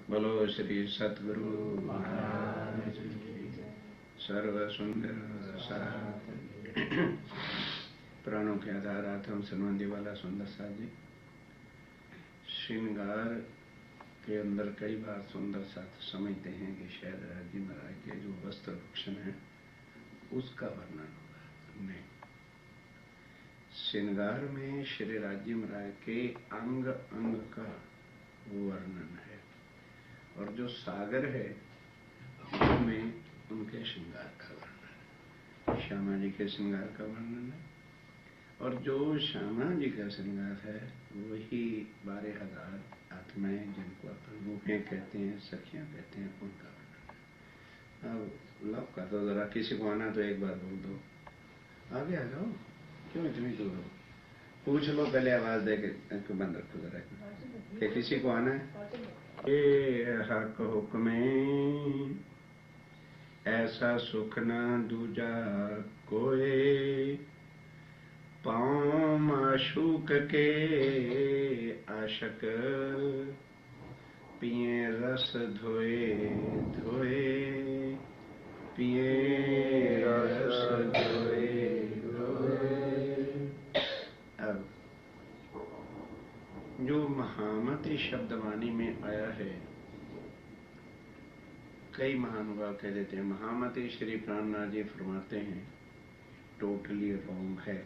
बोलो श्री सतगुरु महाराज सर्व सुंदर प्राणों के आधार आत्म संबंधी वाला सुंदर साथ जी। श्रृंगार के अंदर कई बार सुंदर साथ समझते हैं कि शायद राजी महाराज के जो वस्त्र भूषण है उसका वर्णन होगा। नहीं, श्रृंगार में श्री राज्य महाराज के अंग अंग का वर्णन है और जो सागर है उसमें उनके श्रृंगार का वर्णन है। श्यामा जी के श्रृंगार का वर्णन है और जो श्यामा जी का श्रृंगार है वही 12,000 आत्माएं जिनको अपन रूहें कहते हैं, सखियां कहते हैं, उनका वर्णन है। अब लव का तो जरा किसी को आना तो एक बार बोल दो, आगे आ जाओ, क्यों इतनी दूर हो, पूछ लो पहले, आवाज दे के बंद रखो जरा कि किसी को आना है। ये हक हुक्मे ऐसा सुख न दूजा कोई, पाँव माशूक के आशक पिए रस धोए धोए, पिए रस धोए धोए। अब जो महामति शब्दवाणी में आया है, कई महानुभाव कह देते हैं महामति, श्री प्राणनाथ जी फरमाते हैं टोटली रॉन्ग है।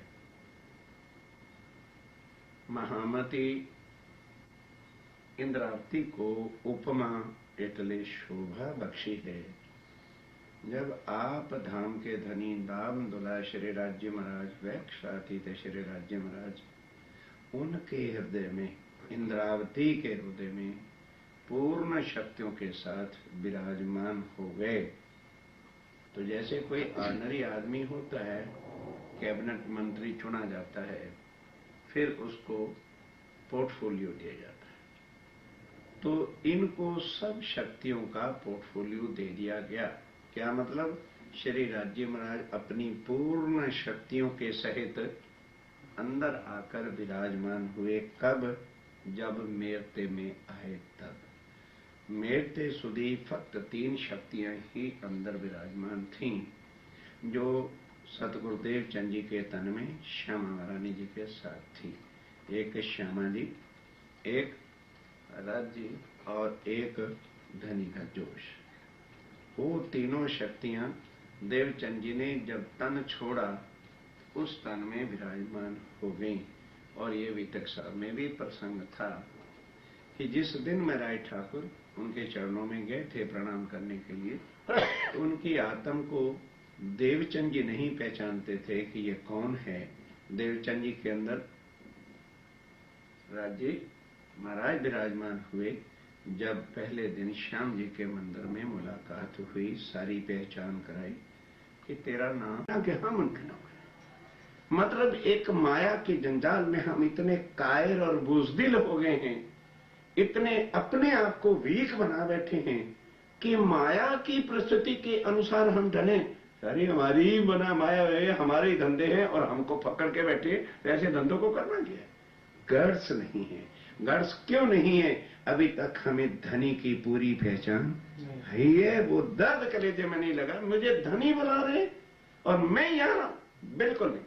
महामति इंद्रावती को उपमा इतले शोभा बख्शी है। जब आप धाम के धनी दाम दुला श्री राज्य महाराज वैक्षाती थे, श्री राज्य महाराज उनके हृदय में, इंद्रावती के हृदय में पूर्ण शक्तियों के साथ विराजमान हो गए। तो जैसे कोई ऑर्डिनरी आदमी होता है, कैबिनेट मंत्री चुना जाता है, फिर उसको पोर्टफोलियो दिया जाता है, तो इनको सब शक्तियों का पोर्टफोलियो दे दिया गया। क्या मतलब? श्री राज्य महाराज अपनी पूर्ण शक्तियों के सहित अंदर आकर विराजमान हुए। कब? जब मेरते में आए तब। मेरते सुधी फक्त 3 शक्तियां ही अंदर विराजमान थीं, जो सतगुरुदेव चंद जी के तन में श्यामा महारानी जी के साथ थी। एक श्यामा जी, एक राज जी और एक धनी का जोश। वो तीनों शक्तियां देवचंद जी ने जब तन छोड़ा उस तन में विराजमान हो गई। और ये वितक साहब में भी प्रसंग था कि जिस दिन में राय ठाकुर उनके चरणों में गए थे प्रणाम करने के लिए, तो उनकी आत्म को देवचंद जी नहीं पहचानते थे कि ये कौन है। देवचंद जी के अंदर राज्य महाराज विराजमान हुए। जब पहले दिन श्याम जी के मंदिर में मुलाकात हुई, सारी पहचान कराई कि तेरा नाम क्या, हम उनके नाम। मतलब एक माया के जंजाल में हम इतने कायर और बुजदिल हो गए हैं, इतने अपने आप को वीक बना बैठे हैं कि माया की परिस्थिति के अनुसार हम ढले। सारी हमारी बना माया है, हमारे ही धंधे हैं और हमको पकड़ के बैठे, ऐसे धंधों को करना क्या है? गर्स नहीं है। गर्स क्यों नहीं है? अभी तक हमें धनी की पूरी पहचान है। वो दर्द कलेजे में नहीं लगा, मुझे धनी बुला रहे और मैं यहां बिल्कुल नहीं।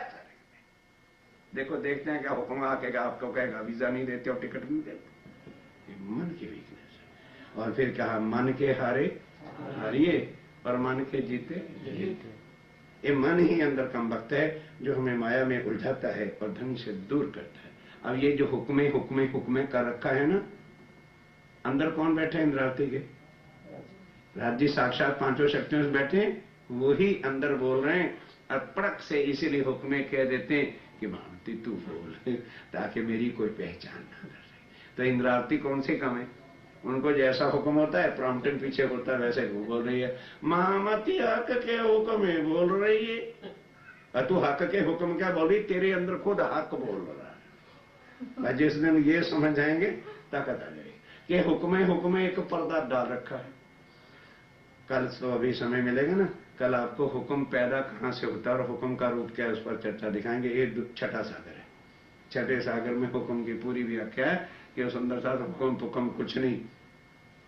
देखो, देखते हैं क्या हुक्म आकेगा, आपको कहेगा वीजा नहीं देते और टिकट नहीं देते। मन की वीकनेस है। और फिर कहा मन के हारे हारिए और मन के जीते जीते। ये मन ही अंदर कम वक्त है जो हमें माया में उलझाता है और धन से दूर करता है। अब ये जो हुक्मे हुक्मे हुक्मे कर रखा है ना, अंदर कौन बैठे? इंद्रावती के राज्य साक्षात 5 शक्तियों से बैठे, वही अंदर बोल रहे हैं। और पड़क से इसीलिए हुक्मे कह देते हैं कि भावती तू बोल, ताकि मेरी कोई पहचान ना कर सके। तो इंद्रावती कौन से कम है? उनको जैसा हुक्म होता है प्रॉम्प्टन पीछे होता है, वैसे वो बोल रही है। महामती हक के हुक्म है बोल रही है, और तू हक के हुक्म क्या बोल रही? तेरे अंदर खुद हक बोल रहा है। जिस दिन ये समझ आएंगे ताकत आ जाएगी कि हुक्मे हुक्मे एक पर्दा डाल रखा है। कल तो अभी समय मिलेगा ना, कल आपको हुक्म पैदा कहां से होता है और हुक्म का रूप क्या है उस पर चर्चा दिखाएंगे। ये छठा सागर है। छठे सागर में हुक्म की पूरी व्याख्या है कि सुंदर साथ हुक्म पुक्म कुछ नहीं,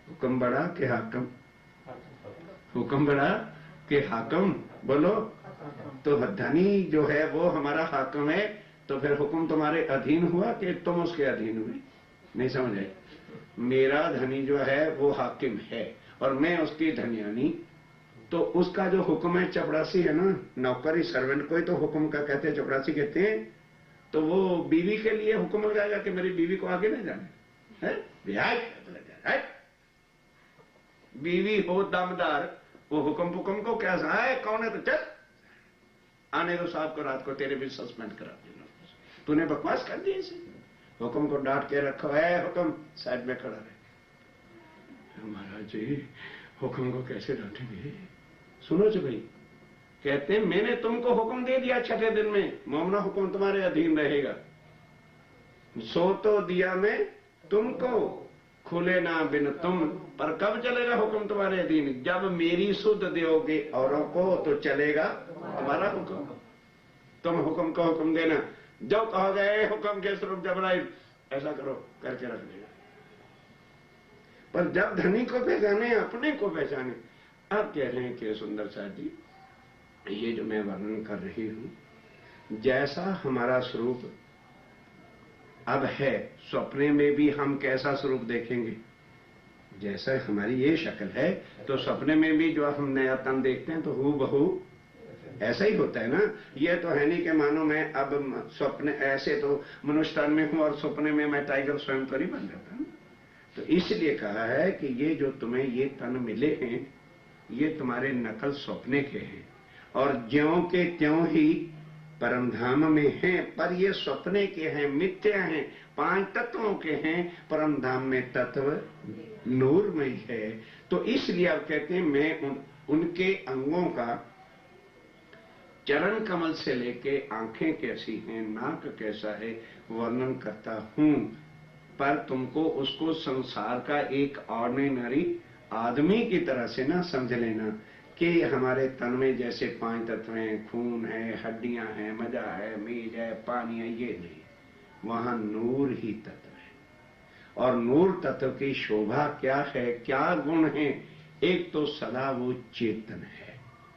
हुक्म बड़ा के हाकम? हुक्म बड़ा के हाकम? बोलो। तो धनी जो है वो हमारा हाकम है, तो फिर हुक्म तुम्हारे अधीन हुआ कि तुम उसके अधीन हुए? नहीं समझ आए? मेरा धनी जो है वो हाकिम है और मैं उसकी धनियानी, तो उसका जो हुक्म है चपरासी है ना, नौकरी सर्वेंट को ही तो हुक्म का कहते हैं, चपरासी कहते हैं। तो वो बीवी के लिए हुक्म लगाएगा कि मेरी बीवी को आगे नहीं जाने है, ब्याज है। बीवी हो दमदार, वो हुक्म को क्या है, कौन है तो चल आने दो साहब को, रात को तेरे भी सस्पेंड करा देना, तूने बकवास कर दी इसे। हुक्म को डांट के रखो है, हुक्म साइड में खड़ा रहे। महाराज जी हुक्म को कैसे डांटेंगे? सुनो जी भाई, कहते हैं मैंने तुमको हुक्म दे दिया, छठे दिन में मोमना हुक्म तुम्हारे अधीन रहेगा। सो तो दिया मैं तुमको, खुले ना बिन तुम, पर कब चलेगा हुक्म तुम्हारे अधीन? जब मेरी सुध दोगे औरों को तो चलेगा तुम्हारा हुक्म। तुम हुक्म को हुक्म देना, जो कहोगे हुक्म के स्वरूप जबराइल ऐसा करो, करके रख देगा। पर जब धनी को पहचाने, अपने को पहचाने। अब कह रहे हैं कि सुंदर साथ जी, ये जो मैं वर्णन कर रही हूं, जैसा हमारा स्वरूप अब है, सपने में भी हम कैसा स्वरूप देखेंगे? जैसा हमारी ये शक्ल है, तो सपने में भी जो हम नया तन देखते हैं तो हूबहू ऐसा ही होता है ना। ये तो है नहीं कि मानो मैं अब स्वप्न, ऐसे तो मनुष्य तन में हूं और सपने में मैं टाइगर स्वयं पर ही बन जाता हूं। तो इसलिए कहा है कि ये जो तुम्हें ये तन मिले हैं, ये तुम्हारे नकल स्वप्ने के हैं, और ज्यों के त्यों ही परम धाम में हैं, पर ये स्वप्ने के हैं, मिथ्या हैं, 5 तत्वों के हैं। परम धाम में तत्व नूरमय है। तो इसलिए आप कहते हैं मैं उनके अंगों का, चरण कमल से लेके आंखें कैसी हैं, नाक कैसा है, वर्णन करता हूं। पर तुमको उसको संसार का एक ऑर्डिनरी आदमी की तरह से ना समझ लेना कि हमारे तन में जैसे 5 तत्व हैं, खून है, हड्डियां हैं, मजा है, मेज है, पानी है, ये नहीं। वहां नूर ही तत्व है। और नूर तत्व की शोभा क्या है, क्या गुण है? एक तो सदा वो चेतन है,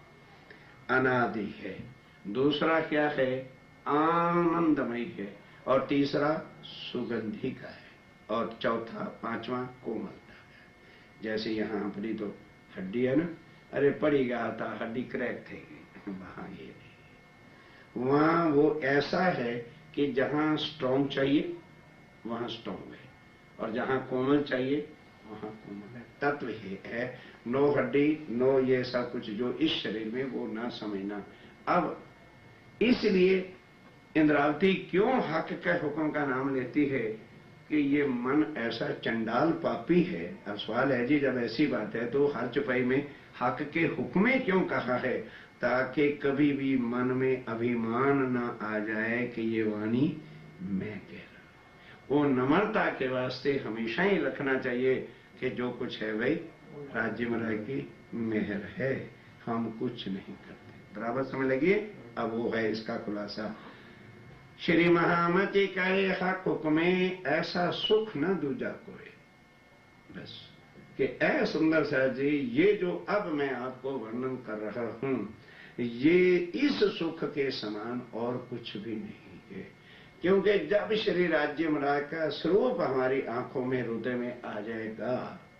अनादि है। दूसरा क्या है? आनंदमय है। और तीसरा सुगंधी का है। और चौथा, 5वां कोमलता है। जैसे यहां अपनी तो हड्डी है ना, अरे पड़ी गया था, हड्डी क्रैक थे, वहां ये नहीं। वहां वो ऐसा है कि जहां स्ट्रॉन्ग चाहिए वहां स्ट्रॉन्ग है, और जहां कोमल चाहिए वहां कोमल है। तत्व ही है, नो हड्डी, नो ये सब कुछ जो इस शरीर में, वो ना समझना। अब इसलिए इंद्रावती क्यों हक के हुक्म का नाम लेती है कि ये मन ऐसा चंडाल पापी है। अब सवाल है जी, जब ऐसी बात है तो हर चुपाई में हक के हुक्मे क्यों कहा है? ताकि कभी भी मन में अभिमान न आ जाए कि ये वाणी मैं कह रहा। वो नम्रता के वास्ते हमेशा ही रखना चाहिए कि जो कुछ है भाई राज्य महाराज की मेहर है, हम कुछ नहीं करते। बराबर समझ लगी? अब वो है इसका खुलासा। श्री महामति कहे हक हुक्मे, ऐसा सुख न दूजा कोई। बस कि ऐ सुंदर साहब जी, ये जो अब मैं आपको वर्णन कर रहा हूं, ये इस सुख के समान और कुछ भी नहीं है। क्योंकि जब श्री राज्य महाराज का स्वरूप हमारी आंखों में, हृदय में आ जाएगा,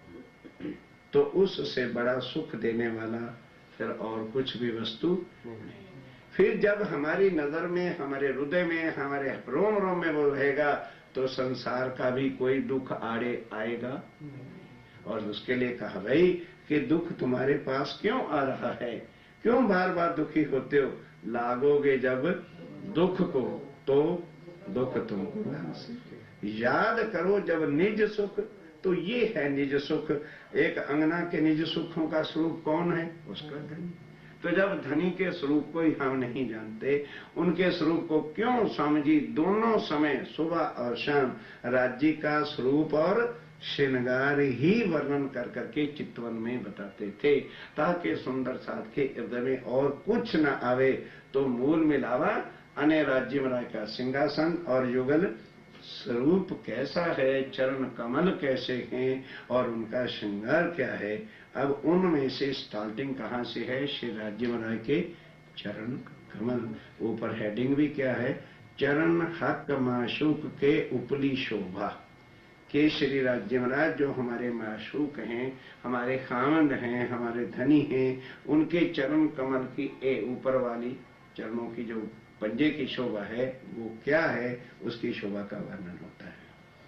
तो उससे बड़ा सुख देने वाला फिर और कुछ भी वस्तु नहीं। फिर जब हमारी नजर में, हमारे हृदय में, हमारे रोम रोम में वो रहेगा, तो संसार का भी कोई दुख आड़े आएगा। और उसके लिए कहा भाई कि दुख तुम्हारे पास क्यों आ रहा है, क्यों बार बार दुखी होते हो? लागोगे जब दुख को तो दुख तुमको याद करो जब निज सुख। तो ये है निज सुख। एक अंगना के निज सुखों का स्वरूप कौन है? उसका धनी। तो जब धनी के स्वरूप को ही हम नहीं जानते, उनके स्वरूप को क्यों समझी? दोनों समय सुबह और शाम राज्य का स्वरूप और श्रृंगार ही वर्णन कर करके चितवन में बताते थे, ताकि सुंदर साथ के हृदय में और कुछ न आवे। तो मूल मिलावा अने राज्य महाराज का सिंहासन और युगल स्वरूप कैसा है, चरण कमल कैसे हैं और उनका श्रृंगार क्या है। अब उनमें से स्टार्टिंग कहां से है? श्री राज्य महाराज के चरण कमल। ऊपर हेडिंग भी क्या है? चरण हक माशूक के उपली शोभा। के श्री राज्य महाराज जो हमारे माशूक हैं, हमारे खामंद हैं, हमारे धनी हैं, उनके चरण कमल की ऊपर वाली चरणों की जो पंजे की शोभा है वो क्या है, उसकी शोभा का वर्णन होता है।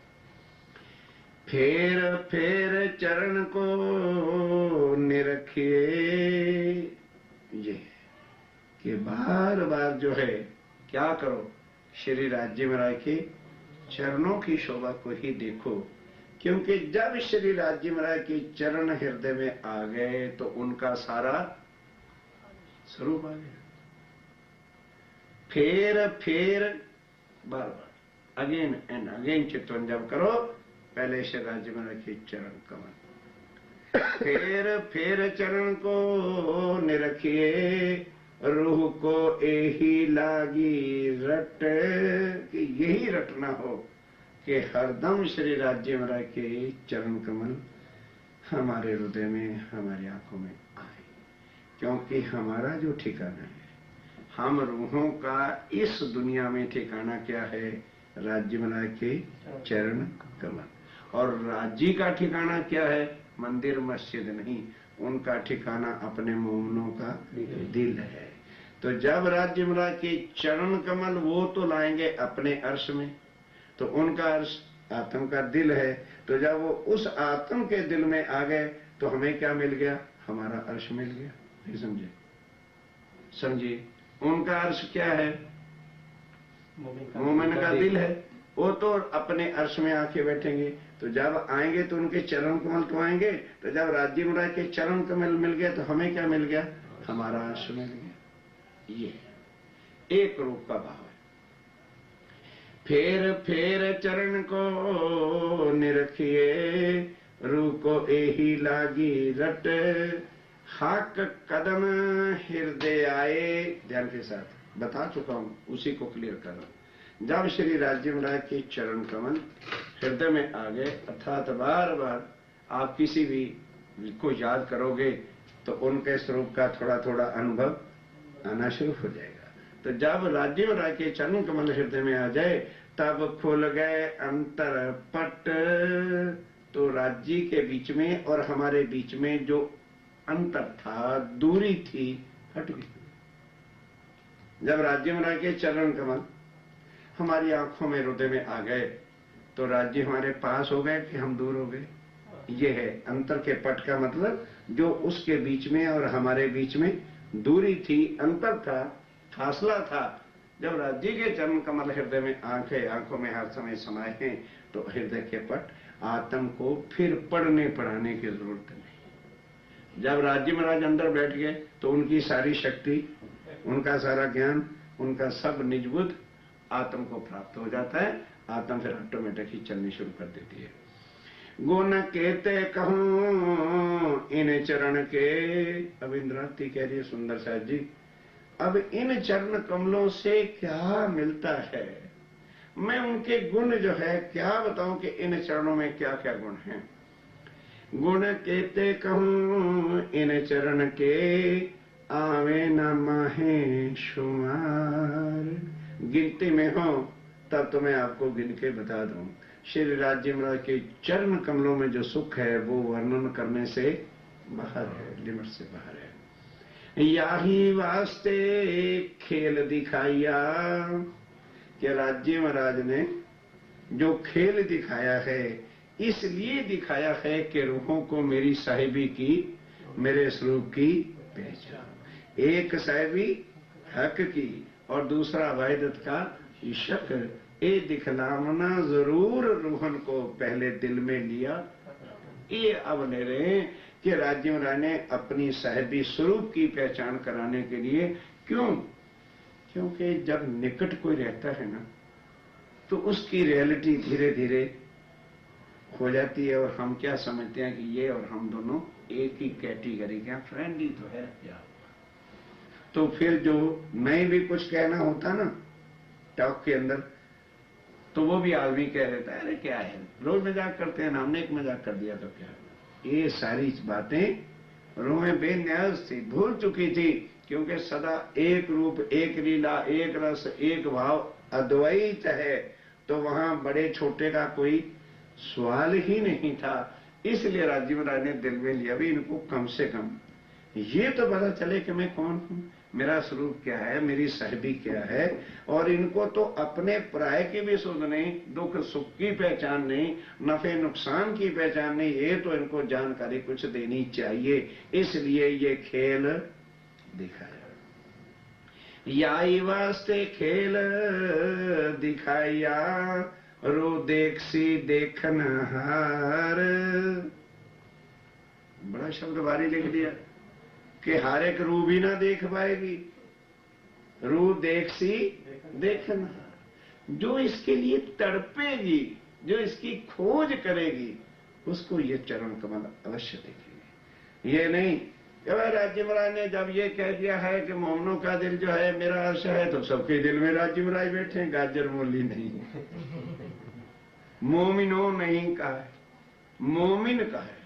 फेर फेर चरण को निरखिए, ये कि बार बार जो है क्या करो, श्री राज्य महाराज के चरणों की शोभा को ही देखो। क्योंकि जब श्री राज्य महाराज के चरण हृदय में आ गए तो उनका सारा स्वरूप आ गया। फेर फेर बार बार अगेन एंड अगेन चित्तवन जब करो, पहले श्री राज्य महाराज के चरण कमल। फेर फेर चरण को निरखिए, रूह को यही लागी रट, कि यही रटना हो कि हरदम श्री राज्य महाराज के चरण कमल हमारे हृदय में, हमारी आंखों में आए। क्योंकि हमारा जो ठिकाना है, हम रूहों का इस दुनिया में ठिकाना क्या है? राज्य महाराज के चरण कमल। और राज्य का ठिकाना क्या है? मंदिर मस्जिद नहीं, उनका ठिकाना अपने मोमनों का दिल है। तो जब राज्य महाराज के चरण कमल वो तो लाएंगे अपने अर्श में, तो उनका अर्श आत्म का दिल है। तो जब वो उस आत्म के दिल में आ गए तो हमें क्या मिल गया? हमारा अर्श मिल गया। नहीं समझे? समझिए, उनका अर्श क्या है? मोमिन का दिल है। वो तो अपने अर्श में आके बैठेंगे। तो जब आएंगे तो उनके चरण कमल तो आएंगे। तो जब राज्य महाराज के चरण कमल मिल गया तो हमें क्या मिल गया? हमारा अर्श मिल गया। ये एक रूप का भाव है। फेर फेर चरण को निरखिए, रूह को एही लागी रट, हाक कदम हृदय आए। ध्यान के साथ बता चुका हूं, उसी को क्लियर कर रहा हूं। जब श्री राज्य महाराज के चरण कमल हृदय में आ गए, अर्थात बार बार आप किसी भी को याद करोगे तो उनके स्वरूप का थोड़ा थोड़ा अनुभव आना शुरू हो जाएगा। तो जब राज्य महाराज के चरण कमल हृदय में आ जाए तब खुल गए अंतर पट। तो राज्य के बीच में और हमारे बीच में जो अंतर था, दूरी थी, हट गई। जब राज्य महाराज के चरण कमल हमारी आंखों में हृदय में आ गए तो राज्य हमारे पास हो गए कि हम दूर हो गए। ये है अंतर के पट का मतलब, जो उसके बीच में और हमारे बीच में दूरी थी, अंतर था, फासला था। जब राज्य के चरण कमल हृदय में आंखों में हर समय समाये हैं तो हृदय के पट आत्म को फिर पढ़ने पढ़ाने की जरूरत नहीं। जब राज्य महाराज अंदर बैठ गए तो उनकी सारी शक्ति, उनका सारा ज्ञान, उनका सब निजबुद्ध आत्म को प्राप्त हो जाता है। आत्म फिर ऑटोमेटिक ही चलनी शुरू कर देती है। गुण केते कहूं इन चरण के। अब इंद्रावती कह रही है सुंदर साहब जी, अब इन चरण कमलों से क्या मिलता है? मैं उनके गुण जो है क्या बताऊं कि इन चरणों में क्या क्या गुण हैं। गुण केते कहूं इन चरण के, आवे न माहे शुमार। गिनती में हो तब तो मैं आपको गिन के बता दूं। श्री राज्य महाराज के चरण कमलों में जो सुख है वो वर्णन करने से बाहर है, लिमिट से बाहर है। याही वास्ते खेल दिखाया, कि राज्य महाराज ने जो खेल दिखाया है इसलिए दिखाया है कि रूहों को मेरी साहिबी की, मेरे स्वरूप की पहचान। एक साहिबी हक की और दूसरा वाहिदत का शक। ये दिखलाना जरूर रूहन को पहले दिल में लिया। ये अब ले रहे हैं कि राज्य महाराज ने अपनी साहिबी स्वरूप की पहचान कराने के लिए। क्यों? क्योंकि जब निकट कोई रहता है ना तो उसकी रियलिटी धीरे धीरे हो जाती है और हम क्या समझते हैं कि ये और हम दोनों एक ही कैटेगरी के, फ्रेंडली तो है क्या। तो फिर जो नहीं भी कुछ कहना होता ना टॉक के अंदर, तो वो भी आदमी कह देता है अरे क्या है, रोज मजाक करते हैं ना, हमने एक मजाक कर दिया तो क्या। ये सारी बातें रोमें बेन्यास थी, भूल चुकी थी, क्योंकि सदा एक रूप, एक लीला, एक रस, एक भाव अद्वैत है, तो वहां बड़े छोटे का कोई सवाल ही नहीं था। इसलिए राज्य महाराज ने दिल में लिया भी इनको कम से कम ये तो पता चले कि मैं कौन हूं, मेरा स्वरूप क्या है, मेरी साहिबी क्या है। और इनको तो अपने पराये की भी सुध नहीं, दुख सुख की पहचान नहीं, नफे नुकसान की पहचान नहीं, ये तो इनको जानकारी कुछ देनी चाहिए। इसलिए ये खेल दिखाया, याई वास्ते खेल दिखाया, रो देख सी देखन हार। बड़ा शब्द भारी लिख दिया कि हर एक रू भी ना देख पाएगी, रू देख सी देखन हार। जो इसके लिए तड़पेगी, जो इसकी खोज करेगी, उसको ये चरण कमल अवश्य देखेंगे। ये नहीं राज्य महाराज ने जब ये कह दिया है कि मोमनों का दिल जो है मेरा अर्श है, तो सबके दिल में राज्य महाराज बैठे, गाजर मूली नहीं, मोमिनो नहीं कहा है, मोमिन का है।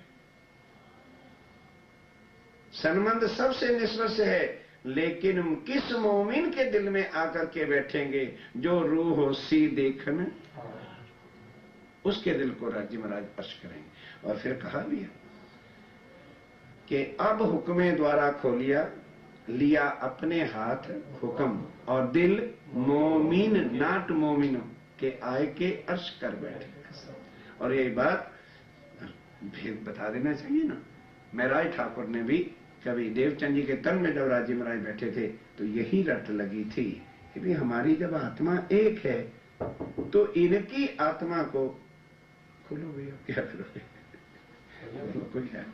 संबंध सबसे निष्पक्ष है, लेकिन किस मोमिन के दिल में आकर के बैठेंगे, जो रूह हो सी देखन, उसके दिल को राज्य महाराज स्पर्श करेंगे। और फिर कहा भी है कि अब हुक्मे द्वारा खोलिया, लिया अपने हाथ हुक्म, और दिल मोमिन नाट मोमिनो के आय के अर्श कर बैठे। और यही बात भेद बता देना चाहिए ना, महराज ठाकुर ने भी कभी देवचंद जी के तन में जब राज्य महाराज बैठे थे तो यही रट लगी थी कि भी हमारी जब आत्मा एक है तो इनकी आत्मा को खोलो भैया, क्या करोगे, कोई है।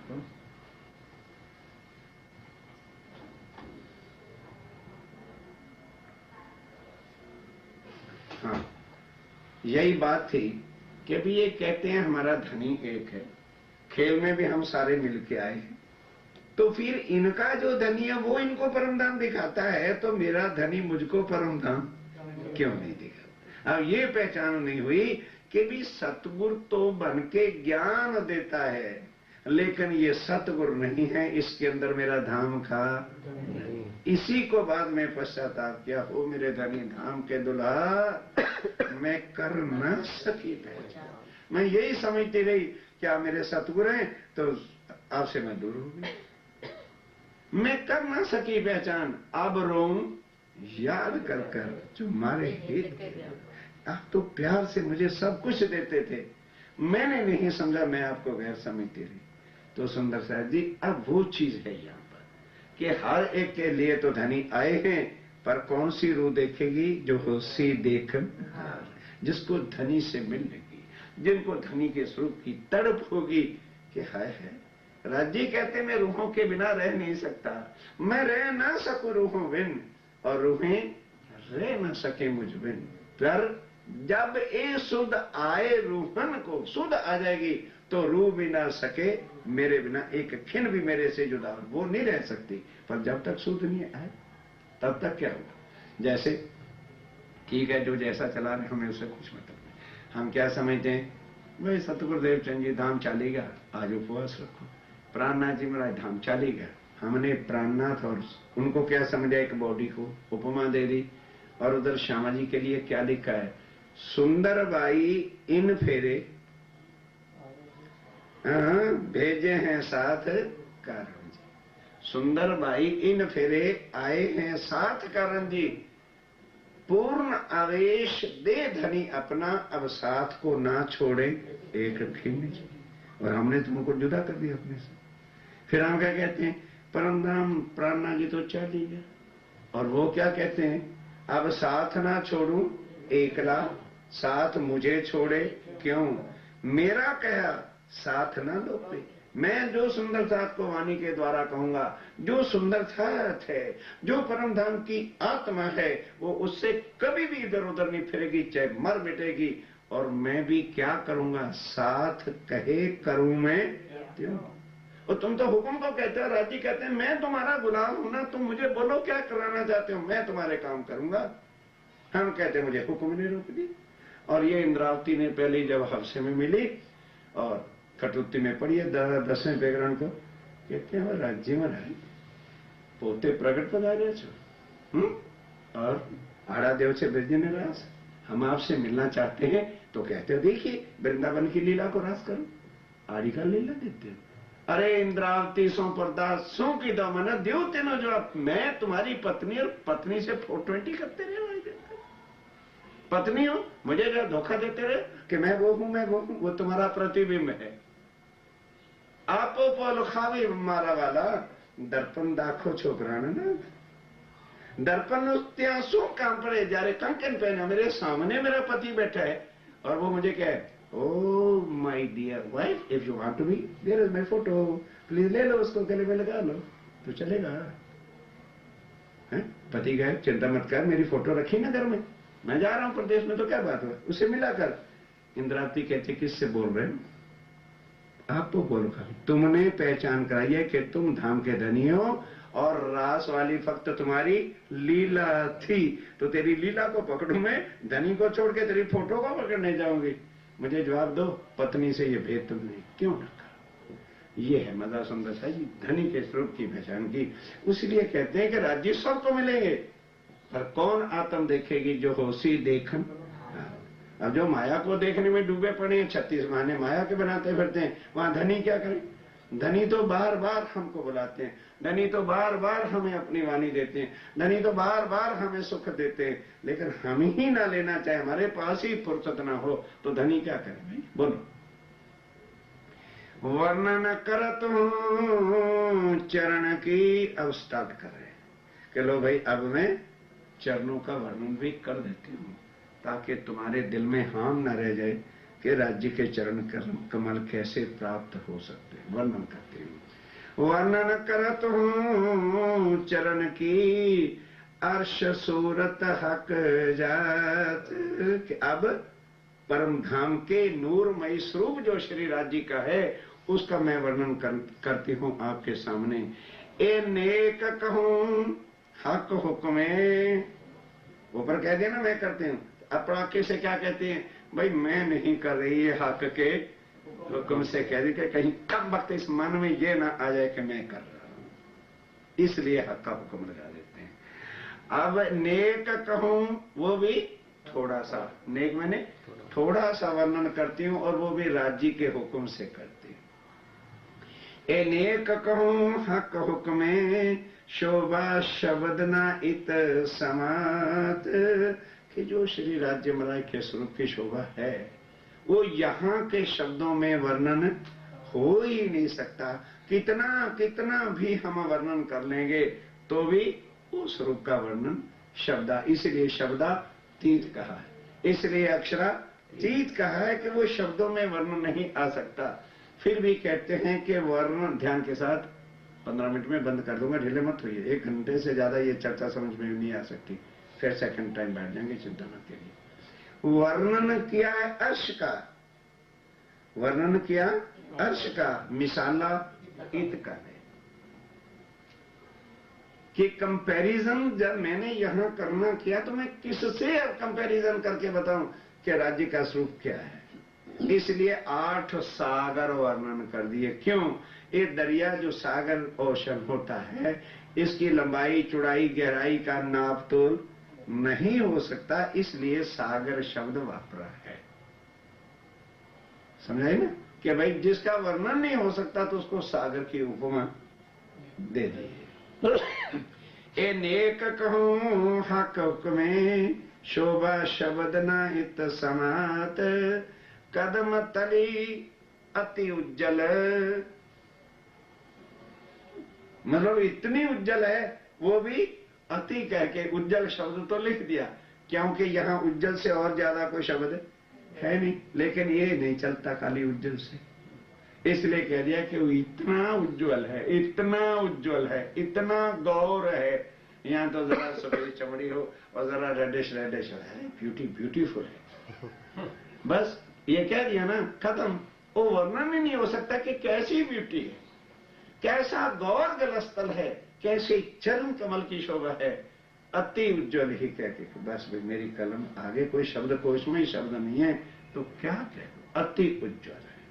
हाँ, यही बात थी कि भी ये कहते हैं हमारा धनी एक है, खेल में भी हम सारे मिलके आए हैं, तो फिर इनका जो धनी है वो इनको परमधाम दिखाता है, तो मेरा धनी मुझको परमधाम क्यों नहीं दिखाता। अब ये पहचान नहीं हुई कि भी सतगुरु तो बन के ज्ञान देता है, लेकिन ये सतगुरु नहीं है, इसके अंदर मेरा धाम का नहीं। इसी को बाद में पश्चाताप किया, हो मेरे धनी धाम के दुल्हा मैं कर न सकी पहचान। मैं यही समझती रही क्या मेरे सतगुरु हैं तो आपसे मैं दूर हो गई, मैं कर ना सकी पहचान। अब रोऊं याद कर कर जो मारे हित, आप तो प्यार से मुझे सब कुछ देते थे, मैंने नहीं समझा, मैं आपको गैर समझती रही। तो सुंदर साहब जी अब वो चीज है यहाँ पर कि हर एक के लिए तो धनी आए हैं, पर कौन सी रूह देखेगी, जो होशी देखन, जिसको धनी से मिलेगी, जिनको धनी के स्वरूप की तड़प होगी कि हाय है। राज्य कहते मैं रूहों के बिना रह नहीं सकता, मैं रह ना सकूं रूहों बिन, और रूहें रह ना सके मुझ बिन। पर जब ये शुद्ध आए रूहन को, शुद्ध आ जाएगी तो रूह भी ना सके मेरे बिना, एक खिन भी मेरे से जुदा वो नहीं रह सकती। पर जब तक शुद्ध नहीं आए तब तक क्या होगा। जैसे ठीक है जो जैसा चला रहे हमें उससे कुछ मतलब नहीं, हम क्या समझते हैं भाई सतगुरुदेव चंद जी धाम चलेगा, आज उपवास रखो, प्राणनाथ जी महाराज धाम चलेगा, हमने प्राणनाथ और उनको क्या समझा, एक बॉडी को उपमा दे दी। और उधर श्यामा जी के लिए क्या लिखा है, सुंदर बाई इन फेरे भेजे हैं साथ कारण जी, सुंदर बाई इन फेरे आए हैं साथ कारण जी, पूर्ण आवेश दे धनी अपना, अब साथ को ना छोड़े एक खिन जी। और हमने तुमको जुदा कर दिया अपने से। फिर हम क्या कहते हैं, परमधाम प्राणनाथ जी तो चल ही गया, और वो क्या कहते हैं, अब साथ ना छोड़ूं एकला, साथ मुझे छोड़े क्यों, मेरा कहा साथ ना लो पे। मैं जो सुंदर साथ को वाणी के द्वारा कहूंगा, जो सुंदर साथ है, जो परमधाम की आत्मा है, वो उससे कभी भी इधर उधर नहीं फिरेगी, चाहे मर मिटेगी। और मैं भी क्या करूंगा, साथ कहे करूं मैं क्यों। और तुम तो हुक्म को कहते हो, राजी कहते हैं मैं तुम्हारा गुलाम हूं ना, तुम मुझे बोलो क्या कराना चाहते हो, मैं तुम्हारे काम करूंगा। हम कहते हैं मुझे हुक्म ने रोक दी। और ये इंद्रावती ने पहले जब हफ्से में मिली और कटुत्ती में पड़ी है 10वें पैगरण को, कहते हैं राज्य में रहे पोते प्रगट पधारे छो और आड़ा देव से ब्रजने रास, हम आपसे मिलना चाहते हैं। तो कहते देखिए वृंदावन की लीला को रास करो, आड़ी का लीला देते हो। अरे इंद्रावती सो परदास सो की दमन देव तेनो जवाब, मैं तुम्हारी पत्नी और पत्नी से 420 करते रहे, पत्नी हो मुझे जो धोखा देते रहे कि मैं वो हूं, वो तुम्हारा प्रतिबिंब है। आपो पोल खावी मारा वाला दर्पण दाखो छोकराने ना, दर्पण ત્યાં શું કામ પડે જયારે કંકન પહેને मेरे सामने मेरा पति बैठा है और वो मुझे कहे oh my dear wife if you want to be there is my photo please ले लो उसको गले में लगा लो तो चलेगा है? पति कहे चिंता मत कर मेरी फोटो रखी ना घर में, मैं जा रहा हूं प्रदेश में तो क्या बात है, उसे मिलाकर। इंद्रावती कहती किससे बोल रहे हो? आपको बोलो खाली, तुमने पहचान कराई है कि तुम धाम के धनी हो और रास वाली फक्त तुम्हारी लीला थी, तो तेरी लीला को पकड़ू मैं, धनी को छोड़ के तेरी फोटो को पकड़ने जाऊंगी। मुझे जवाब दो, पत्नी से ये भेद तुमने क्यों रखा? ये है मजा संदसा जी धनी के स्वरूप की पहचान की। इसलिए कहते हैं कि राज्य सबको मिलेंगे, पर कौन आत्म देखेगी? जो होशी देखन। अब जो माया को देखने में डूबे पड़े हैं, 36 माने माया के बनाते फिरते हैं, वहां धनी क्या करें? धनी तो बार बार हमको बुलाते हैं, धनी तो बार बार हमें अपनी वाणी देते हैं, धनी तो बार बार हमें सुख देते हैं, लेकिन हम ही ना लेना चाहे, हमारे पास ही फुर्सत ना हो, तो धनी क्या करे भाई? बोलो। वर्णन करत हूं चरण की, अब स्टार्ट कर रहे हैं कि लो भाई अब मैं चरणों का वर्णन भी कर देती हूं, ताकि तुम्हारे दिल में हाम न रह जाए कि राज्य के चरण कमल कैसे प्राप्त हो सकते हैं। वर्णन करते हैं, वर्णन करत हूं चरण की अर्श सूरत हक जात। कि अब परम धाम के नूरमय स्वरूप जो श्री राज्य का है उसका मैं वर्णन करती हूं आपके सामने। ए नेक कहूं हक हुक्मे, ऊपर कह दिया ना मैं करती हूं, अपराके से क्या कहते हैं भाई? मैं नहीं कर रही है, हक के हुक्म से कह दी कि कहीं कम वक्त इस मन में ये ना आ जाए कि मैं कर रहा हूं, इसलिए हक का हुक्म लगा देते हैं। अब नेक कहूं वो भी थोड़ा सा, नेक मैंने थोड़ा सा वर्णन करती हूं और वो भी राज्य के हुक्म से करती हूं। ए नेक कहूं हक हुक्मे शोभा शब्द ना इत समात। कि जो श्री राज्य महाराज के स्वरूप की शोभा है वो यहाँ के शब्दों में वर्णन हो ही नहीं सकता। कितना कितना भी हम वर्णन कर लेंगे तो भी वो स्वरूप का वर्णन शब्दा, इसलिए शब्दातीत कहा है, इसलिए अक्षरातीत कहा है कि वो शब्दों में वर्णन नहीं आ सकता। फिर भी कहते हैं कि वर्णन, ध्यान के साथ 15 मिनट में बंद कर दूंगा, ढीले मत होइए, 1 घंटे से ज्यादा ये चर्चा समझ में नहीं आ सकती, फिर सेकंड टाइम बैठ जाएंगे, चिंता मत करिए। वर्णन किया है अर्श का, वर्णन किया अर्श का, मिसाला इत का है कि कंपैरिजन जब मैंने यहां करना किया तो मैं किससे कंपैरिजन करके बताऊं कि राज्य का स्वरूप क्या है। इसलिए 8 सागर वर्णन कर दिए। क्यों? ये दरिया जो सागर ओशन होता है इसकी लंबाई चौड़ाई गहराई का नाप तोल नहीं हो सकता, इसलिए सागर शब्द वापरा है। समझाई ना कि भाई जिसका वर्णन नहीं हो सकता तो उसको सागर की उपमा दे दी। ए नेक कहूं हक हुक्मे शोभा शब्द न इत समात। कदम तली अति उज्जल, मतलब इतनी उज्जवल है, वो भी अति कह के उज्जवल शब्द तो लिख दिया, क्योंकि यहां उज्जवल से और ज्यादा कोई शब्द है नहीं, लेकिन ये नहीं चलता खाली उज्जवल से, इसलिए कह दिया कि वो इतना उज्जवल है, इतना उज्जवल है, इतना गौर है। यहाँ तो जरा सफेद चमड़ी हो और जरा रेडिश रेडिश है, ब्यूटीफुल है, बस ये कह दिया ना, खत्म। वो वर्णन ही नहीं हो सकता कि कैसी ब्यूटी है, कैसा गौर गलस्थल है, कैसे चरण कमल की शोभा है। अति उज्ज्वल ही कह के बस भाई मेरी कलम आगे कोई शब्द कोश में ही शब्द नहीं है तो क्या कह, अति उज्ज्वल है।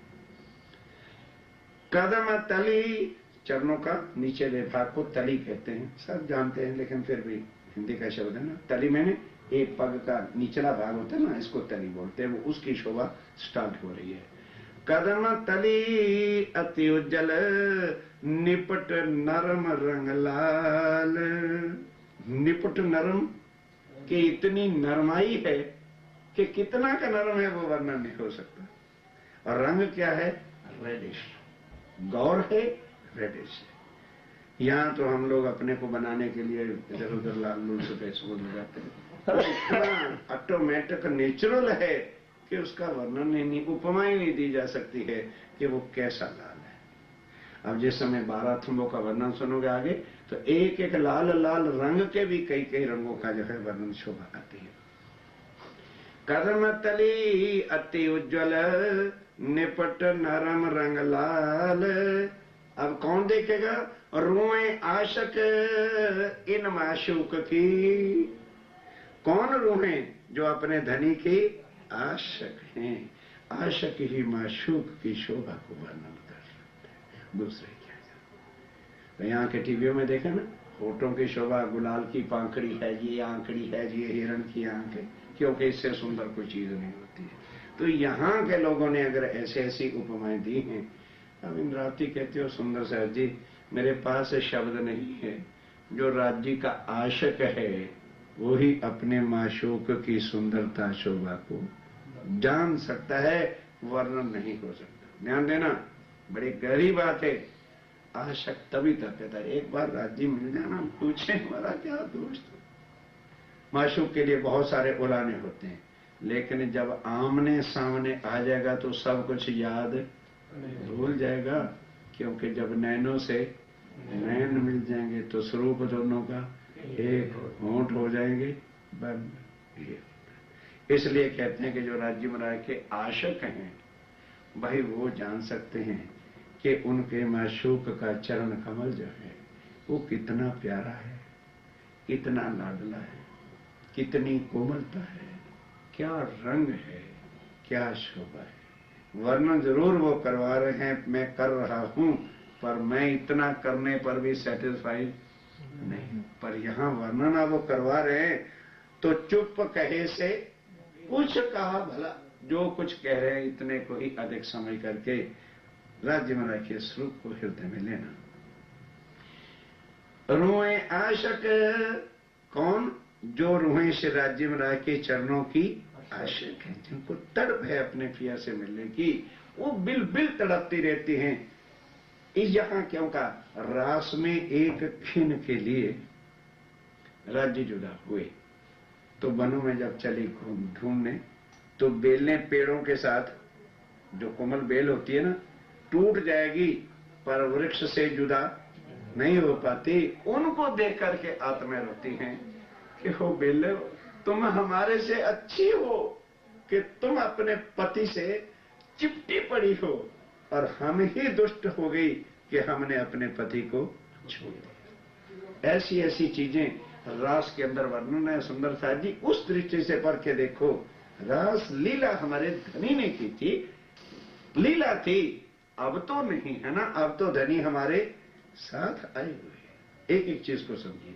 कदम तली, चरणों का नीचले भाग को तली कहते हैं, सब जानते हैं, लेकिन फिर भी हिंदी का शब्द है ना। तली मैंने एक पग का निचला भाग होता है ना, इसको तली बोलते हैं, वो उसकी शोभा स्टार्ट हो रही है। कदम तली अति उज्जवल, निपट नरम रंग लाल। निपट नरम कि इतनी नरमाई है कि कितना का नरम है वो वर्णन नहीं हो सकता। और रंग क्या है? रेडिश, गौर है, रेडिश है। यहां तो हम लोग अपने को बनाने के लिए इधर उधर लाल लूल से पैसे बोल जाते हैं, इतना ऑटोमेटिक नेचुरल है कि उसका वर्णन ही नहीं, उपमा ही नहीं दी जा सकती है कि वो कैसा लाल है। अब जिस समय 12 थंबों का वर्णन सुनोगे आगे तो एक एक लाल लाल रंग के भी कई कई रंगों का जो है वर्णन शोभा आती है। कदम तली अति उज्ज्वल, निपट नरम रंग लाल। अब कौन देखेगा? रूहें आशक इन माशूक की। कौन रूहें? जो अपने धनी की आशक हैं। आशक ही माशूक की शोभा को वर्णन कर सकते हैं, दूसरे क्या जानते। तो यहाँ के टीवियों में देखा ना, होठों की शोभा गुलाल की पांखड़ी है, ये आंखड़ी है, ये हिरण की आंख है, क्योंकि इससे सुंदर कोई चीज नहीं होती है। तो यहाँ के लोगों ने अगर ऐसे ऐसी उपमाएं दी हैं। अब इंद्रावती कहते हो सुंदर साहब जी मेरे पास शब्द नहीं है, जो राज्य का आशक है वो ही अपने माशूक की सुंदरता शोभा को जान सकता है, वर्णन नहीं हो सकता। ध्यान देना, बड़ी गहरी बात है। आशक तभी तक कहता है एक बार राज्य मिल जाना, पूछे हमारा क्या दोस्त। माशूक के लिए बहुत सारे उलाने होते हैं, लेकिन जब आमने सामने आ जाएगा तो सब कुछ याद भूल जाएगा, क्योंकि जब नैनों से नैन मिल जाएंगे तो स्वरूप दोनों का एक होंठ हो जाएंगे बंद। इसलिए कहते हैं कि जो राज्य महाराज के आशक हैं भाई वो जान सकते हैं कि उनके माशूक का चरण कमल जो है वो कितना प्यारा है, कितना लाडला है, कितनी कोमलता है, क्या रंग है, क्या शोभा है। वर्णन जरूर वो करवा रहे हैं, मैं कर रहा हूं, पर मैं इतना करने पर भी सेटिस्फाइड नहीं। पर यहां वर्णन वो करवा रहे हैं तो चुप कहे से कुछ कहा भला। जो कुछ कह रहे हैं इतने को ही अधिक समझ करके राज्य में रखे स्वरूप को हृदय में लेना। रूहें आशक कौन? जो रूहें श्री राज्य में रह के चरणों की आशक है, जिनको तड़प है अपने पिया से मिलने की, वो बिल बिल तड़पती रहती हैं। इस यहां क्यों का रास में एक क्षण के लिए राज्य जुदा हुए तो वनों में जब चली ढूंढने तो बेलें पेड़ों के साथ, जो कोमल बेल होती है ना, टूट जाएगी पर वृक्ष से जुदा नहीं हो पाती। उनको देख करके आत्माएं रोती हैं कि हो बेले, तुम हमारे से अच्छी हो कि तुम अपने पति से चिपटी पड़ी हो, और हम ही दुष्ट हो गई कि हमने अपने पति को छोड़ दिया। ऐसी ऐसी चीजें रास के अंदर वर्णन है। सुंदर साहब जी उस दृष्टि से पढ़ के देखो, रास लीला हमारे धनी ने की थी, लीला थी, अब तो नहीं है ना, अब तो धनी हमारे साथ आए हुए। एक एक चीज को समझिए।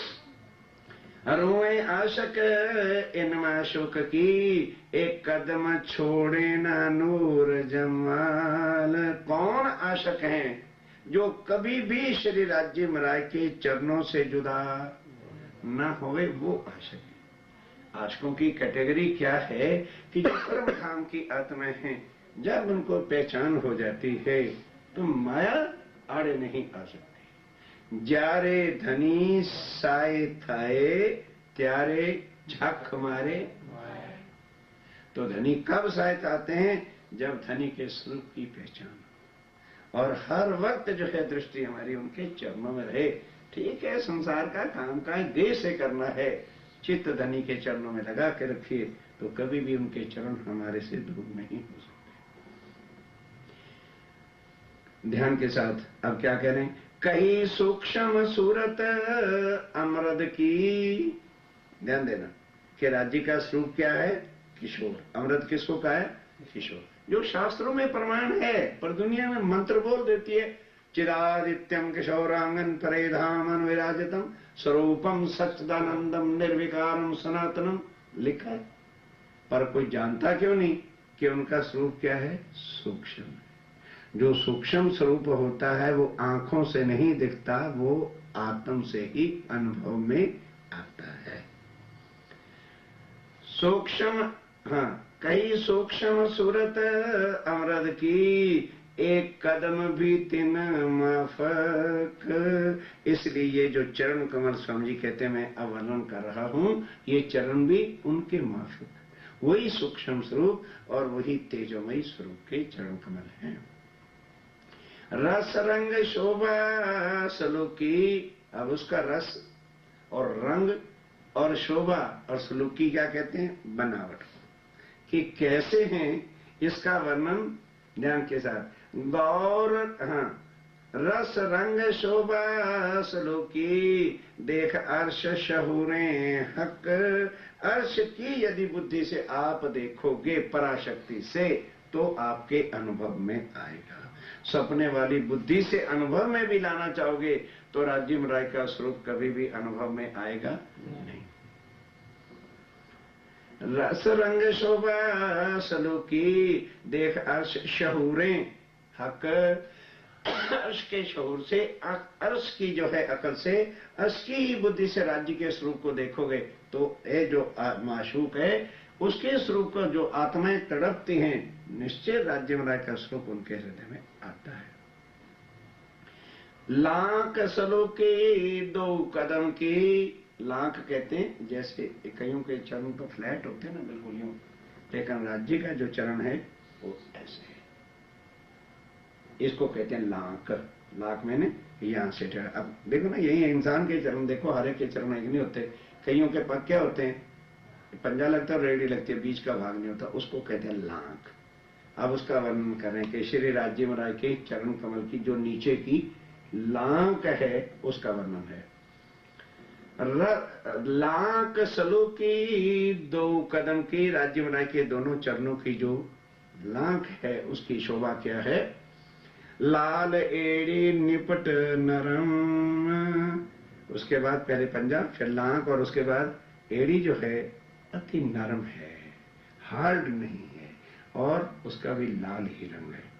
रोए आशक इन माशुक की, एक कदम छोड़े ना नूर जमाल। कौन आशक हैं? जो कभी भी श्री राज्य महाराज के चरणों से जुदा न होवे, वो आशक है। आशकों की कैटेगरी क्या है कि जो परम धाम की आत्माएं हैं, जब उनको पहचान हो जाती है तो माया आड़े नहीं आ सकती। जारे धनी साए थाए, त्यारे झक मारे। तो धनी कब सहायता आते हैं? जब धनी के स्वरूप की पहचान, और हर वक्त जो है दृष्टि हमारी उनके चरणों में रहे। ठीक है, संसार का काम काज देह से करना है, चित्त धनी के चरणों में लगा के रखिए तो कभी भी उनके चरण हमारे से दूर नहीं हो सकते। ध्यान के साथ अब क्या कह रहे हैं, कई सूक्ष्म सूरत अमृत की। ध्यान देना कि राज्य का स्वरूप क्या है, किशोर। अमृत किसको कहा है, किशोर। जो शास्त्रों में प्रमाण है, पर दुनिया में मंत्र बोल देती है, चिरादित्यम किशोरांगन परेधामन विराजितम स्वरूपम सच्चिदानंदम निर्विकारम सनातनम लिखा है, पर कोई जानता क्यों नहीं कि उनका स्वरूप क्या है, सूक्ष्म है। जो सूक्ष्म स्वरूप होता है वो आंखों से नहीं दिखता, वो आत्म से ही अनुभव में आता है। सूक्ष्म, हाँ, कई सूक्ष्म सूरत अमृत की, एक कदम भी तिन माफक। इसलिए ये जो चरण कमल स्वामी जी कहते हैं, मैं अवर्णन कर रहा हूं, ये चरण भी उनके माफक, वही सूक्ष्म स्वरूप और वही तेजोमयी स्वरूप के चरण कमल हैं। रस रंग शोभा सलूकी, अब उसका रस और रंग और शोभा और सलूकी क्या कहते हैं, बनावट, कि कैसे हैं इसका वर्णन ध्यान के साथ। गौर, हाँ, रस रंग शोभा सलूकी, देख अर्श शहूरे हक। अर्श की यदि बुद्धि से आप देखोगे पराशक्ति से, तो आपके अनुभव में आएगा। सपने वाली बुद्धि से अनुभव में भी लाना चाहोगे तो राज्य राय का स्वरूप कभी भी अनुभव में आएगा नहीं। रस रंग शोभा सलूकी, देख अर्श शहूरे हक। अर्श के शहूर से, अर्श की जो है अकल से, अर्श की ही बुद्धि से राज्य के स्वरूप को देखोगे तो ये जो माशूक है उसके स्वरूप को जो आत्माएं तड़पती हैं, निश्चय राज्य राय का स्वरूप उनके हृदय में आता है। लाख सलूकी दो कदम की, लाख कहते हैं जैसे कईयों के चरण तो फ्लैट होते हैं ना, बिल्कुल यूं, लेकिन राज्य का जो चरण है वो ऐसे है। इसको कहते हैं लाख। लाख मैंने यहां से ठहरा। अब देखो ना, यही इंसान के चरण देखो, हर एक के चरण एक नहीं होते। कईयों के पग क्या होते हैं, पंजा लगता है, रेडी लगती है, बीच का भाग नहीं होता, उसको कहते हैं लाख। अब उसका वर्णन करें कि श्री राज्य महाराज के चरण कमल की जो नीचे की लांक है उसका वर्णन है। लांक सलूकी दो कदम की, राज्य महाराज के दोनों चरणों की जो लांक है उसकी शोभा क्या है। लाल एड़ी निपट नरम, उसके बाद पहले पंजा फिर लांक और उसके बाद एड़ी जो है अति नरम है, हार्ड नहीं है, और उसका भी लाल ही रंग है।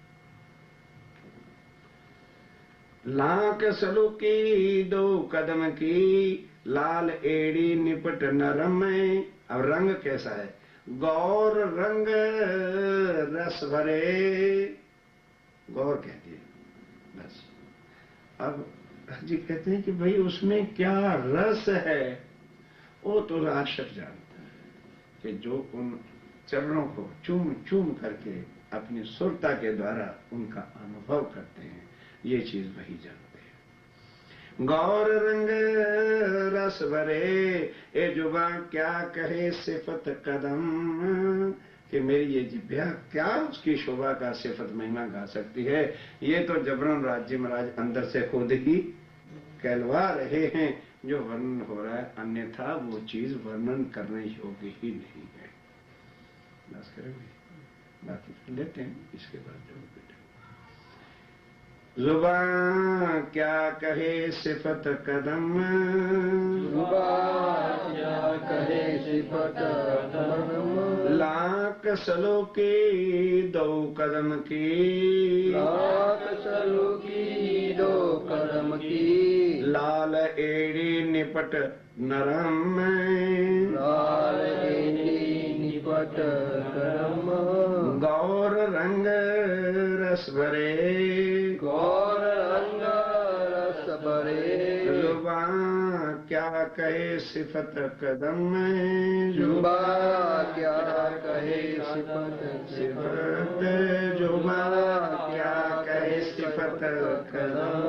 लांक सलूकी दो कदम की, लाल एड़ी निपट नरम है। अब रंग कैसा है, गौर रंग रस भरे, गौर कहती है बस। अब जी कहते हैं कि भाई उसमें क्या रस है, वो तो आशक जानता है कि जो उन चरणों को चूम चूम करके अपनी सुरता के द्वारा उनका अनुभव करते हैं, ये चीज वही जानते हैं। गौर रंग रस भरे, ए जुबा क्या कहे सिफत कदम, कि मेरी ये जिब्या क्या उसकी शोभा का सिफत महिमा गा सकती है। ये तो जबरन राज्य महाराज अंदर से खुद ही कहलवा रहे हैं जो वर्णन हो रहा है, अन्यथा वो चीज वर्णन करने योग्य ही नहीं है। बस करेंगे, बाकी लेते हैं इसके बाद जो बेटे। जुबान क्या कहे सिफत कदम, जुबान क्या कहे सिफत कदम, लाख सलूकी दो कदम की, लाख सलूकी दो कदम की, लाल एड़ी निपट नरम, लाल एड़ी निपट नरम, गौर रंग रस भरे, गौर रंग रस भरे, जुबान क्या कहे सिफत कदम, जुबान क्या कहे सिफत सिफत जुबान क्या कहे सिफत कदम,